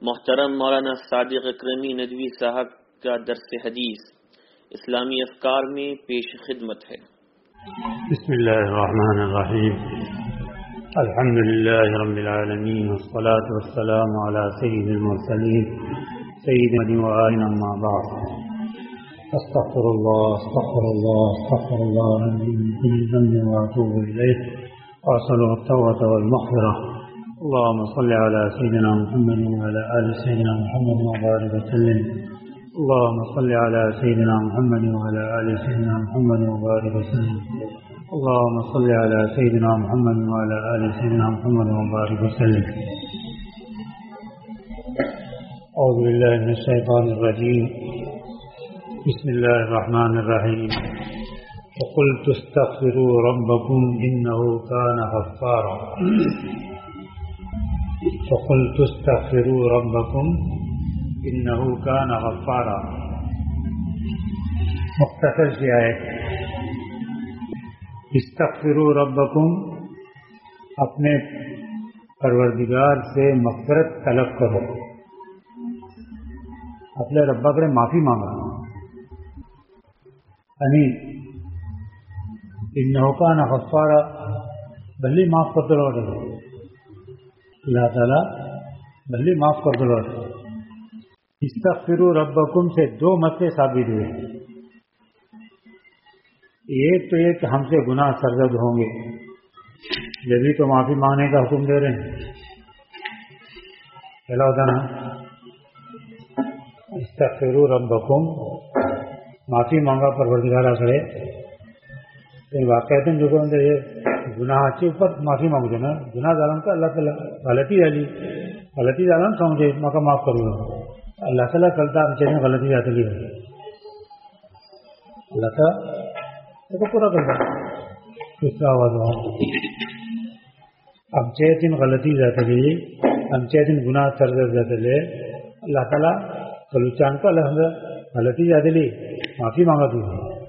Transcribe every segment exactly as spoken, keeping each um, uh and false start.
محترم مولانا صادق اکرمی ندوی صاحب کا درس حدیث اسلامی افکار میں پیش خدمت ہے۔ بسم اللہ الرحمن الرحیم، الحمد للہ رب العالمین، والصلاة والسلام علی سید المرسلین سیدنا و آلہ اما بعد۔ استغفر اللہ استغفر اللہ استغفر اللہ من کل ذنب واتوب الیہ واسأل التوبة والمغفرة۔ اللهم صل على سيدنا محمد وعلى آل سيدنا محمد وبارك وسلم۔ اللهم صل على سيدنا محمد وعلى آل سيدنا محمد وبارك وسلم۔ اللهم صل على سيدنا محمد وعلى آل سيدنا محمد وبارك وسلم۔ أعوذ بالله من الشيطان الرجيم، بسم الله الرحمن الرحيم۔ وقلت استغفروا ربكم إنه كان غفارا۔ فقلت استغفروا ربكم انه كان غفارا۔ مختصر سی آیت، استغفروا ربکم، اپنے پروردگار سے مغفرت طلب کرو، اپنے رب سے معافی مانگا، یعنی انه كان غفارا، بھلی معاف کر دو اللہ تعالیٰ بھلی معاف کر دو۔ استغفروا ربکم سے دو مسئلے ثابت ہوئے، ایک تو یہ کہ ہم سے گناہ سرزد ہوں گے، جبھی تو معافی مانگنے کا حکم دے رہے ہیں۔ پہلا ہوتا نا استغفروا ربکم، معافی مانگا پروردگار کرے، واقعات جو کہ یہ گناہ کے اوپر معافی مانگتے نا، گناہ ظالم کا اللہ تعالیٰ غلطی والی غلطی ظالم سمجھے ماں کا معاف کروں گا، اللہ تعالیٰ چلتا ہم چیزیں غلطی جاتی ہے، اللہ تعالیٰ کو پورا کرتا کس کا آواز ہوا ہم چھ دن غلطی جاتے لی ہم چھ دن گناہ سرزد جاتے لے اللہ تعالیٰ کلوچان کو اللہ غلطی جاتے لی معافی مانگا تھی۔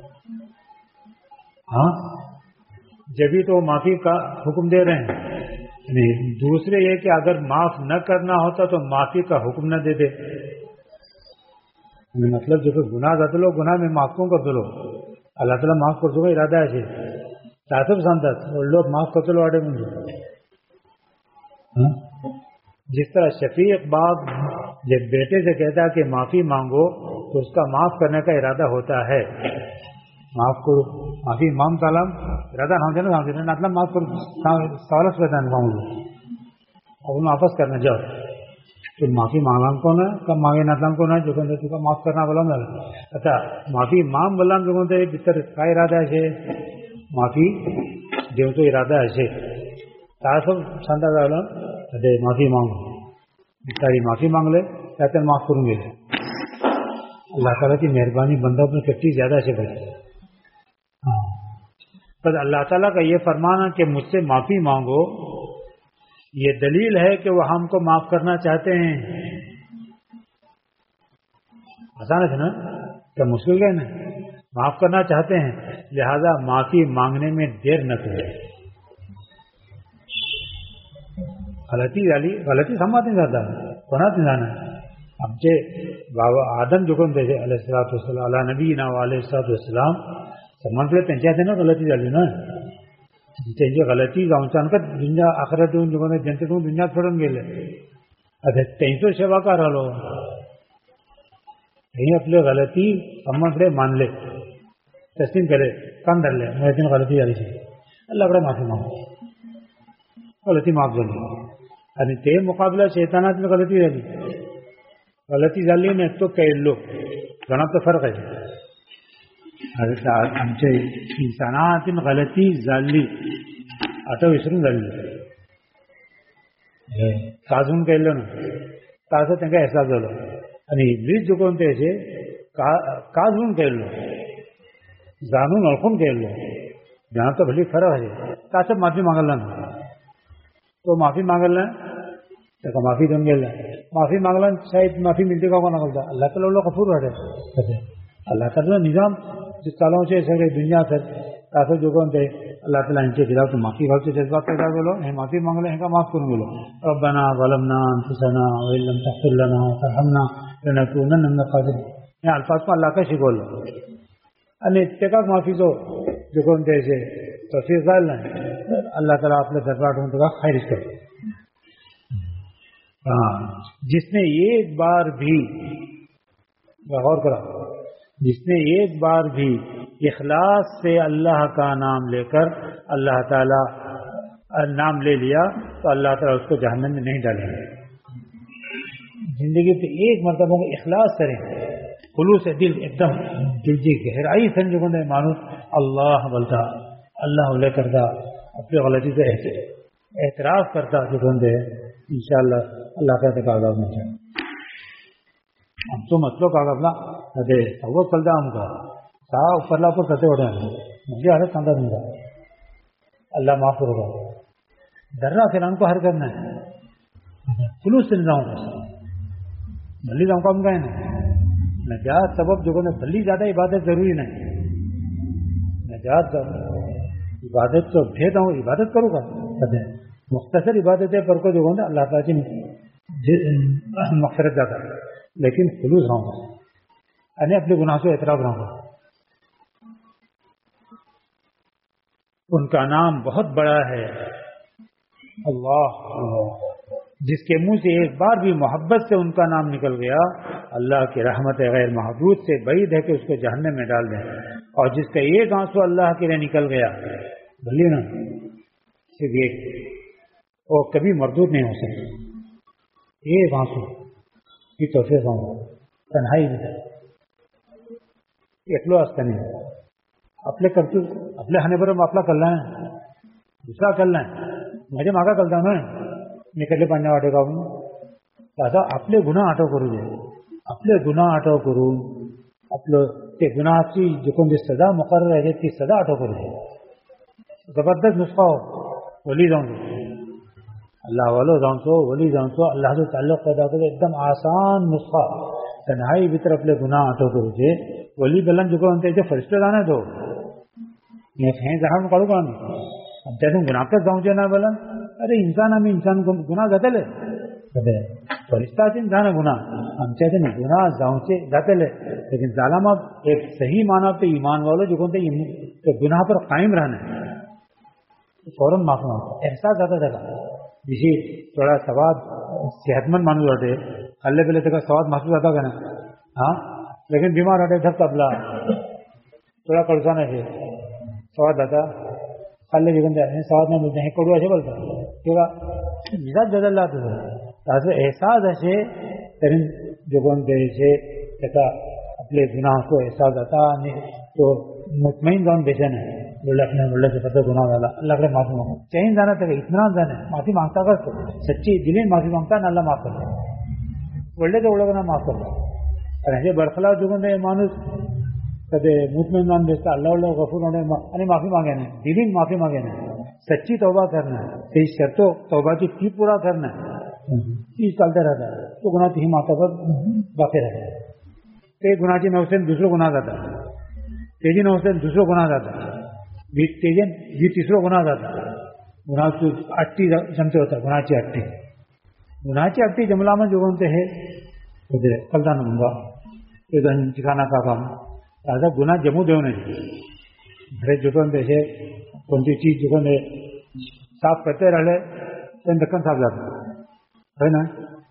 ہاں جبھی تو معافی کا حکم دے رہے ہیں، یعنی دوسرے یہ کہ اگر معاف نہ کرنا ہوتا تو معافی کا حکم نہ دے دے، مطلب جو کہ گناہ کرتے لو گناہ میں معاف کیوں کرتے لو، اللہ تعالیٰ معاف کر دو گا ارادہ ایسے تاسب سانتا اور لوگ معاف کرتے لو آڈے مجھے۔ جس طرح شفیق باپ جب بیٹے سے کہتا ہے کہ معافی مانگو تو اس کا معاف کرنے کا ارادہ ہوتا ہے، معاف کرو معافی امام سلام ارادہ نہ دینا نہ مطلب معاف کرو سوالت پیدا نہیں اب انہیں واپس کرنا جاؤ تو معافی مانگنا کون ہے کب مانگے نتلام کون ہے جو کہ تو معاف کرنا بولا میں اچھا معافی امام بولا جو کہ بہتر کا ارادہ ہے معافی جو تو ارادہ ہے سب سنتا بولا ارے معافی مانگو ساری معافی مانگ لے کہتے ہیں معاف کروں گے۔ اللہ تعالیٰ کی مہربانی بندوں میں کتنی زیادہ سے بچے، پر اللہ تعالیٰ کا یہ فرمانا کہ مجھ سے معافی مانگو یہ دلیل ہے کہ وہ ہم کو معاف کرنا چاہتے ہیں۔ آسان ہے نا کیا مشکل ہے نا، معاف کرنا چاہتے ہیں، لہذا معافی مانگنے میں دیر نہ کرے۔ غلطی والی غلطی سمجھتے نہیں جاتا کونا جانا اب جے بابا آدم جو کون دے علیہ الصلوۃ والسلام علی نبینا علیہ الصلوۃ والسلام سمان پہ تنچاتے نا غلطی والی نا تنچے غلطی گاؤں کا دنیا آخرت جو کون جنتے کو دنیا چھوڑن گے اچھا تین تو سیوا کا رہو کہیں اپنے غلطی سمان پہ مان لے تسلیم کرے کام ڈر لے میں اتنی غلطی والی سے اللہ بڑا معافی مانگو غلطی معاف کر لی یعنی تے مقابلہ شیطانات میں غلطی رہی غلطی ڈالی نے تو کہہ لو گنا تو فرق ہے آمچے انسانات غلطی ڈالی آتا وسرون ڈالی کازون کہہ لو نا تازہ تنگا احساس ڈالو یعنی ابلیس جو کون تھے کازون کہہ لو زانون الخون کہہ لو جہاں تو بھلی فرق ہے تاسب معافی مانگ لینا تو معافی مانگ لیں تو معافی دیں گے معافی مانگ لیں شاید معافی ملتی کا کون نکلتا اللہ تعالیٰ اللہ غفور رہے اللہ تعالیٰ نظام جس سالوں سے سارے دنیا سے تاسب جو کون تھے اللہ تعالیٰ ان کے خلاف تو معافی بھاگ سے جذبات پیدا کرو، معافی مانگ لو، ان کا معاف کروں گے. ربنا ظلمنا انفسنا وان لم تغفر لنا وترحمنا لنكونن من الخاسرين. یہ الفاظ کو اللہ کا شکر لو ان اتقاق معافی تو جو کون دے سے توفیق غال نہ اللہ تعالیٰ اپنے دربار ان کا خیر اس کرے. ہاں جس نے ایک بار بھی غور کرا، جس نے ایک بار بھی اخلاص سے اللہ کا نام لے کر اللہ تعالیٰ نام لے لیا تو اللہ تعالیٰ اس کو جہنم میں نہیں ڈالیں گے. زندگی پہ ایک مرتبہ کو اخلاص کریں، خلوص دل ایک دم دل جی گہرائی سمجھ کو مانوس اللہ بولتا، اللہ علیہ کرتا، اپنی غلطی سے اعتراف کرتا جو بندے انشاءاللہ اللہ کا کاغذ میں جائے. ہم تو مسلو کاغذ نا ارے وہ چلتا ہم کا سا اوپرلا پر کرتے ہو رہے ہیں مجھے حالت سمجھا دوں گا اللہ معاف کرو گا. ڈرنا پھر ہم کو ہر کرنا ہے، خلوص سے نظام کا بھلی جاؤں کام گئے نا نجات سبب جو نے بھلی زیادہ عبادت ضروری نہیں. نجات عبادت تو بھیدا ہوں عبادت کروں گا مختصر عبادتیں پر کو جو نا اللہ تعالیٰ کی مغفرت زیادہ لیکن خلوص رہوں گا یعنی اپنے گناہ سے اعتراف رہوں گا. ان کا نام بہت بڑا ہے اللہ، جس کے منہ سے ایک بار بھی محبت سے ان کا نام نکل گیا اللہ کی رحمت غیر محدود سے بعید ہے کہ اس کو جہنم میں ڈال دیں. اور جس کا ایک آنسو اللہ کے لیے نکل گیا بھلی نا صرف ایک وہ کبھی مردود نہیں ہو سکتا. ایک آنسو کی توفیق ہوں تنہائی بھی ایکلو آستا نہیں اپنے کرتے اپنے ہنے پر اپنا کر لیں دوسرا کر لیں مجھے ماگا کرتا ہوں نا نکلے پڑنے واٹے کا دادا اپنے گناہ آٹو کرو جائے اپنے گناہ آٹو کرو اپنے گناہ کی جو سزا مقرر ہے کی سزا آٹو کرو جائے زبردست نسخہ ہو ولی جاؤں گے اللہ والو جاؤں سو ولی جاؤں سو اللہ سے تعلق پیدا کرو ایک دم آسان نسخہ تنہائی بھیتر اپنے گناہ آٹو کرو جائے ولی بلن جو انتے جو فرشتے جانے دو میں کہیں جہاں میں کروں گا نہیں اب جیسے گناہ کر جاؤں جانا بلن ارے انسان ہمیں انسان کو گناہ جاتے لے فرشتہ سے انسان ہے گناہ ہم چاہتے نہیں گناہ جاؤں سے جاتے لے لیکن ظالم اب ایک صحیح معنی پہ ایمان والو جو کہتے گناہ پر قائم رہنا ہے فوراً معاف نہ احساس زیادہ جگہ جسے تھوڑا سواد صحت مند مانو جاتے اللہ پہلے تک سواد محسوس آتا کرنا ہاں لیکن بیمار ہٹے دھب تبلا تھوڑا کڑسا نہیں تھے سواد آتا اللہ جی بندے سواد میں ملتے ہیں کڑوا سے بولتا کیونکہ مزاج بدل جاتا تھا تاکہ احساس ایسے ترین جو بندے سے کہتا اپنے گناہ کو احساس آتا تو مطمئن جان بیچن ہے بولے اپنے بولے سے پتہ گناہ والا اللہ کے معافی مانگو چین جانا تھا اطمینان جانا معافی مانگتا کر تو سچی دلی معافی مانگتا نہ اللہ معاف کرتا بولے تو بولے گا معاف کرتا اور ایسے برخلاف جو بندے مانوس کدے مطمئن جان بیچتا اللہ اللہ غفور ہونے یعنی معافی مانگے نا دلی معافی مانگے نا سچی توبہ کرنا ہے صحیح شرطوں توبہ کی فی پورا کرنا ہے چیز چلتا رہتا ہے تو گناہ تھی ماتا پر باقی رہتا ہے ایک گناہ کی نو سے دوسروں گناہ جاتا ہے تیزی نو سے دوسروں گناہ جاتا ہے تیزن یہ تیسروں گناہ جاتا ہے گناہ کی اٹھی جمتے ہوتا ہے گناہ کی اٹھی گناہ کی اٹھی جملہ میں جو بنتے ہیں کلتا نہ منگا ٹھکانا کا کام ایسا گناہ جموں دو نہیں گھر جو بنتے ہیں کون سی چیز جو بندے صاف کرتے رہے تو دکن صاف جاتا ہے نا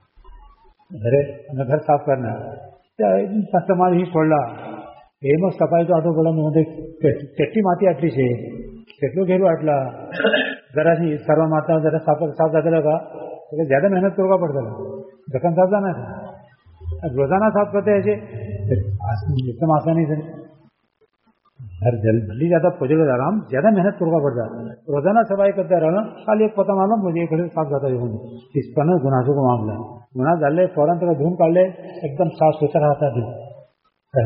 گھر گھر صاف کرنا کسٹمر ہی چھوڑ رہا એમાં સફાઈ તો આટો બોલા કેટલી માટી આટલી છે કેટલું ઘેરું આટલા જરા કરવા માતા જરા સાફ સાફ જાતે લગા એટલે જ્યાદા મહેનત કરવા પડતા દકન સાફ જાના છે રોજાના સાફ કરते ऐसे एकदम आसानी से हर जल भली ज्यादा पोजेगा आराम ज्यादा मेहनत करवा पड़ता रोजाना सफाई करते रहना खाली एक पता मालूम मुझे एक साफ जाता है इस पर ना गुनाहों का मामला गुनाह डाल ले फौरन तक धूम काट ले एकदम साफ सुथरा रहता है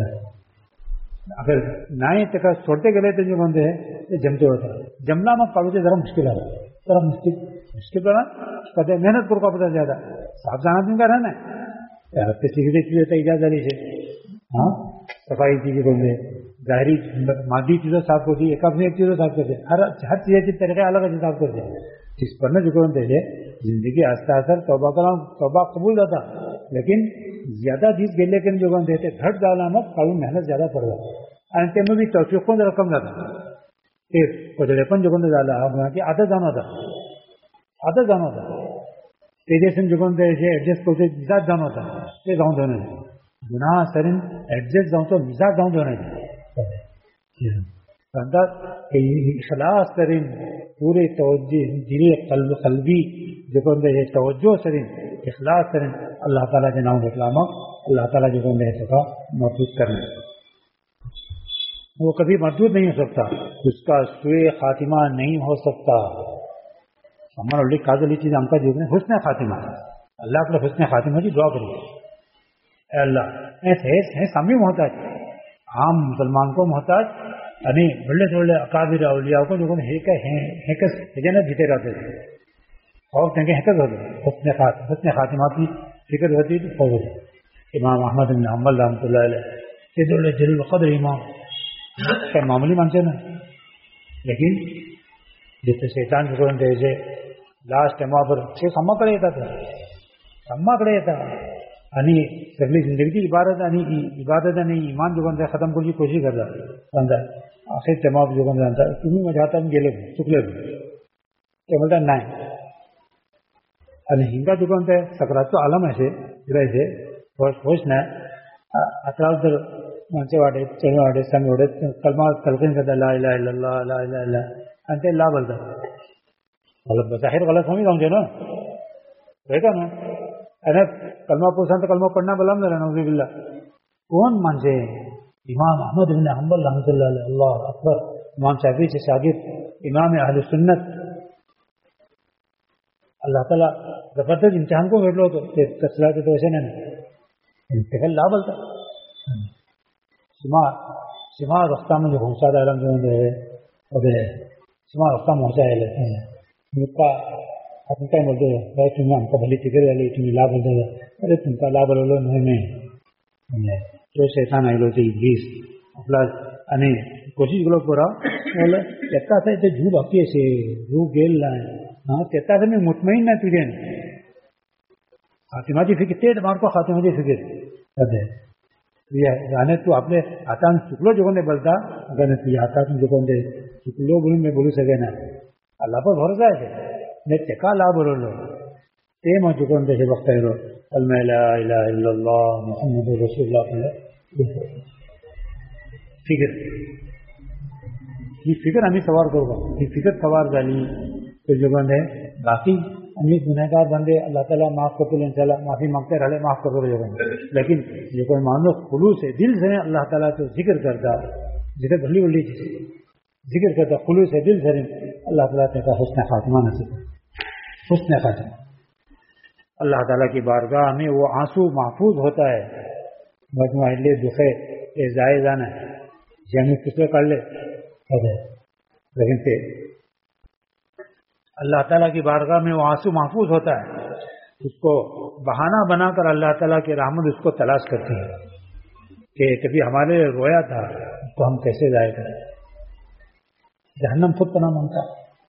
अगर नाई तक छोड़ते गए तो जो बंदे हैं जमते होता है जमना में पड़ो जरा मुश्किल है जरा मुश्किल मुश्किल पड़ा कहते मेहनत करवा पड़ता ज्यादा साफ जाना दिन का रहना है किसी की इजाजत से हाँ صفائی چیزیں بول دے ظاہری مادی چیزوں صاف کرتی ایک اپنی ایک چیزوں صاف کرتے ہر ہر چیز کے طریقے الگ الگ صاف کرتے جس پر نہ جو کرتے ہیں زندگی آہستہ آہستہ توبہ کرام توبہ قبول ہوتا لیکن زیادہ چیز گلے کے جو کرتے تھے گھٹ ڈالا مت کبھی محنت زیادہ پڑ رہا انتے میں بھی توفیق کو رقم جاتا پھر پن جو کرتے ڈالا کی عادت جانا تھا عادت جانا تھا تیجس جو کرتے ایڈجسٹ کرتے مزاج جانا تھا یہ گاؤں دھونے گناہ سرین ایڈجسٹ جاؤں تو مزاج گاؤں دھونے اخلاص ترین پورے توجہ دلی قلب قلبی جو کرتے ہیں توجہ سرین اخلاص ترین اللہ تعالیٰ کے نام اسلام اللہ تعالیٰ جو کرتے ہیں سکا محفوظ کرنا وہ کبھی مردود نہیں ہو سکتا اس کا سوء خاتمہ نہیں ہو سکتا ہمارا لکھ کاغذ چیز ہم کا جو حسن خاتمہ اللہ کے حسن خاتمہ کی دعا کریے اے اللہ ایسے سامنے محتاج عام مسلمان کو محتاج یعنی بڑے بڑے اکابر اولیاء کو جو ہے جیتے رہتے تھے اور کہیں حکت ہوتے حسن خات حسن خاتمہ کی فکر ہوتی تو فوج ہوتی امام احمد بن حنبل رحمۃ اللہ علیہ یہ جل قدر امام کا معمولی مانتے نا لیکن جس سے شیطان جو جیسے لاسٹ ٹائم پر سما کڑے تھا سما کڑے تھا یعنی سگلی زندگی کی عبادت یعنی عبادت یعنی ایمان جو بنتا ہے ختم کرنے کی کوشش کر رہا بنتا ہے آخر تمام جو بن جانتا ہے تمہیں میں جاتا ہوں گیلے چکلے کیا بولتا ہے نائن یعنی ہنگا جو بنتا ہے سکرات تو عالم ایسے ایسے خوش نہ اطراف در منچے واڑے چلے واڑے سنگ واڑے کلمہ تلقین کرتا لا الہ الا اللہ لا الہ الا انتے لا بولتا غلط بظاہر غلط سمجھ رہا نا رہتا نا ارے کلمہ پوچھا تو کلمہ پڑھنا بلام نہ رہنا باللہ کون مانجے امام احمد بن حنبل رحمۃ اللہ علیہ اللہ اکبر امام شافعی سے شاگرد امام اہل سنت اللہ تعالیٰ زبردست امتحان کو بیٹھ لو تو تصلا کے تو ایسے نہیں لا بولتا سما سما رختہ میں جو گھوسا عالم جو ہے سما رختہ پہنچا ہے لیتے ہیں ان کا اپن کا بولتے ہیں بھائی تم ہم کا بھلی فکر والی تمہیں لا بولتے ہیں ارے تم کا لا بولو لو نہیں جو شیطان آئی لو تھی بیس اپنا یعنی کوشش کرو پورا کہتا تھا تو جھوٹ آتی ہے رو گیل لائیں ہاں کہتا تھا میں مطمئن نہ تجھے خاتمہ کی فکر تیز مار کو خاتمہ کی فکر کر دے جانے تو اپنے آتا چکلو جو نے بولتا اگر نہیں آتا تم جو دے چکلو بولوں میں بولو سکے نا اللہ پر بھروسہ ہے میں ٹکا لا بولو لو تے میں جو دے وقت ہے کلمہ لا الہ الا اللہ محمد رسول اللہ فکر یہ فکر ہمیں سوار کروں گا یہ فکر سوار جانی تو جو بند ہے باقی ہمیں گنہ گار بندے اللہ تعالیٰ معاف کرتے ان شاء اللہ معافی مانگتے رہے معاف کرتے رہے بندے لیکن یہ کوئی مان لو خلوص ہے دل سے اللہ تعالیٰ تو ذکر کرتا جسے بھلی بھلی چیز ذکر کرتا خلوص ہے دل سے اللہ تعالیٰ کا حسن خاتمہ نصیب حسن خاتمہ اللہ تعالیٰ کی بارگاہ میں وہ آنسو محفوظ ہوتا ہے مجموعہ لے دکھے یہ ضائع جانا ہے یہ ہمیں کس کر لے لیکن پھر اللہ تعالیٰ کی بارگاہ میں وہ آنسو محفوظ ہوتا ہے اس کو بہانہ بنا کر اللہ تعالیٰ کی رحمت اس کو تلاش کرتی ہے کہ کبھی ہمارے رویا تھا اس کو ہم کیسے ضائع کریں جہنم خود پناہ مانگتا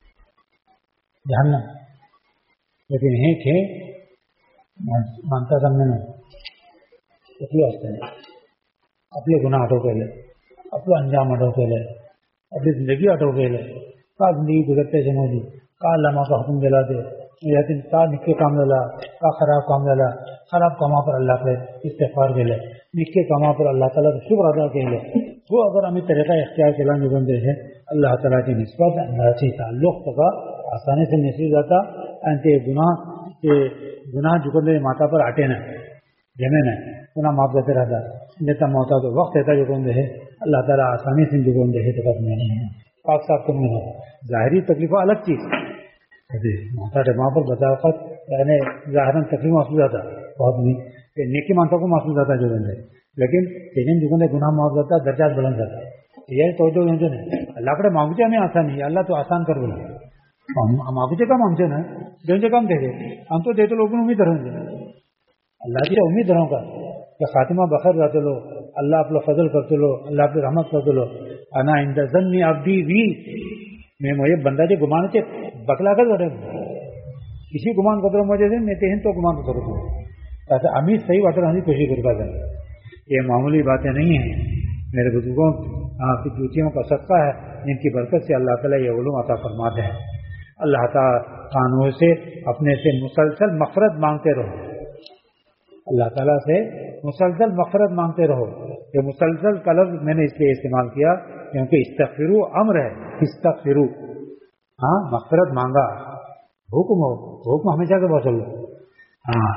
جہنم لیکن ہے کہ مانتا سمجھنے میں اتنے واسطے اپنے گناہ ہٹو کے لے اپنا انجام ہٹو کے لے اپنی زندگی ہٹو کے لے کا زندگی گزرتے سے موجود کا علامہ کا حکم دلا دے لیکن کا نکے کام ڈلا کا خراب کام ڈلا خراب کاموں پر اللہ کے استغفار کے لے نکے کاموں پر اللہ تعالیٰ کا شکر ادا کے لے وہ اگر ہمیں طریقہ اختیار کے لائن بندے ہیں اللہ تعالیٰ کی نسبت اللہ سے تعلق کا آسانی سے نصیب جاتا انتے گناہ کے گناہ جکندے ماتا پر آٹے نہ جمے نہ گناہ معاف دیتے رہتا جتنا موتا تو وقت رہتا جکندے ہے اللہ تعالیٰ آسانی سے جکندے ہے تو نہیں ہے پاک صاحب کم نہیں ہوتا ظاہری تکلیفوں الگ چیز ماتا وہاں پر بطاقت یعنی ظاہراً تکلیف محسوس آتا بہت نہیں نیکی مانتا کو محسوس آتا جو بندے لیکن لیکن جو بندے گناہ معاف جاتا درجات بلند جاتا یہ توجہ جو نہیں اللہ کڑے مانگتے ہمیں آسان نہیں اللہ تو آسان کر بولے مانگتے کا مانگتے نا جو کام دے دے ہم تو دیتے لوگوں نے امید رہیں گے اللہ کی امید رہوں گا کہ خاتمہ بخیر رہتے لو اللہ اپنا فضل کرتے لو اللہ اپنی رحمت کرتے لو انا عند ظن عبدی بی میں مجھے بندہ جو گمان سے بکلا کر رہے کسی گمان کرتے مجھے میں تین تو گمان کرتے ایسا امیر صحیح بات ہے کوشش کرتا ہے یہ معمولی باتیں نہیں ہیں میرے بزرگوں کی جوتیوں کا صدقہ ہے جن کی برکت سے اللہ تعالیٰ یہ علوم عطا فرماتے ہیں اللہ تعالیٰ قانون سے اپنے سے مسلسل مغفرت مانگتے رہو اللہ تعالیٰ سے مسلسل مغفرت مانگتے رہو یہ مسلسل کا لفظ میں نے اس لیے استعمال کیا کیونکہ استغفروا امر ہے استغفروا ہاں مغفرت مانگا حکم ہو حکم ہمیشہ کے بہت لو ہاں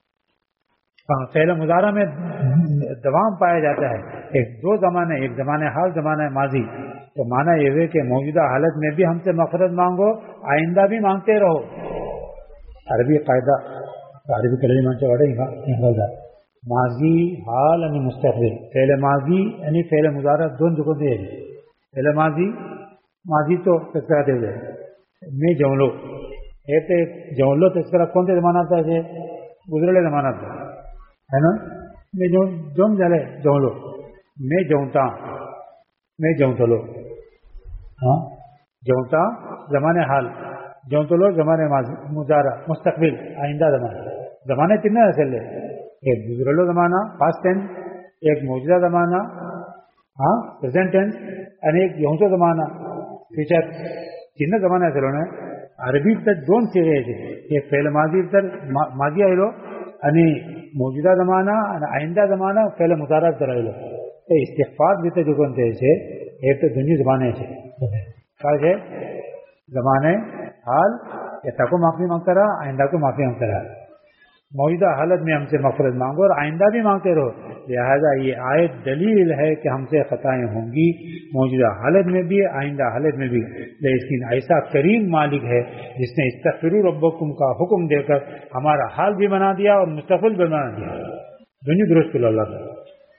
فعل مضارع میں دوام پایا جاتا ہے ایک دو زمانے ایک زمانے حال زمانہ ماضی تو مانا یہ ہے کہ موجودہ حالت میں بھی ہم سے مغفرت مانگو آئندہ بھی مانگتے رہو عربی قاعدہ عربی کلمہ منچ وڑے گا ماضی حال یعنی مستقبل فعل ماضی یعنی فعل مضارع دونوں جگہ دے فعل ماضی ماضی تو تذکرہ دے دے میں جملو ایک جملو تذکرہ کون سے زمانہ تھا ہے گزرے زمانہ تھا ہے نا میں جم جلے جملو میں جمتا میں جمتلو ہاں جمتا زمانے حال جمتلو زمانے ماضی مضارع مستقبل آئندہ زمانہ زمانے تین اصل ہے ایک گزرلو زمانہ پاسٹ ٹینس ایک موجودہ زمانہ ہاں پریزنٹ ٹینس اور ایک یونسو زمانہ فیوچر تین زمانے اصل ہونا عربی تک دون سیرے ایک فعل ماضی تر ماضی آئے لو یعنی موجودہ زمانہ آئندہ زمانہ پہلے مطالعہ کرائے لو تو استغفار بھی تو جو بنتے ہیں ایک تو دنیا زمانے سے کیا ہے زمانے حال ایسا کو معافی مانگتا رہا آئندہ کو معافی مانگتا رہا موجودہ حالت میں ہم سے مغفرت مانگو اور آئندہ بھی مانگتے رہو لہذا یہ آیت دلیل ہے کہ ہم سے خطائیں ہوں گی موجودہ حالت میں بھی آئندہ حالت میں بھی لیکن ایسا کریم مالک ہے جس نے استغفروا ربکم کا حکم دے کر ہمارا حال بھی بنا دیا اور مستقبل بھی بنا دیا دنیا درست کر اللہ تعالیٰ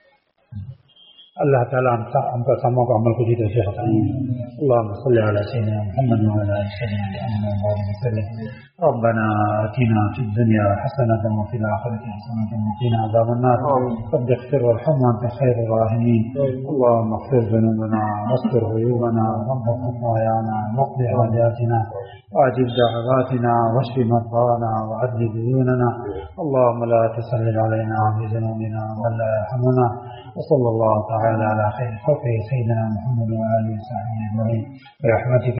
اللہ تعالیٰ ہم کا ساموں کا عمل کو جیتے سے خطائیں اللہم صلی علی سیدنا محمد وعلی سیدنا محمد وسلم ربنا آتنا في الدنيا حسنة وفي الآخرة حسنة وقنا عذاب النار رب اغفر وارحم وأنت خير الراحمين اللهم اغفر ذنوبنا واستر عيوبنا وانظر خطايانا واقض حاجاتنا وأجب دعواتنا واشف مرضانا وعدل ديوننا اللهم لا تسلط علينا بذنوبنا ولا يرحمنا وصلى الله تعالى على خير خلقه سيدنا محمد وآله وصحبه أجمعين برحمتك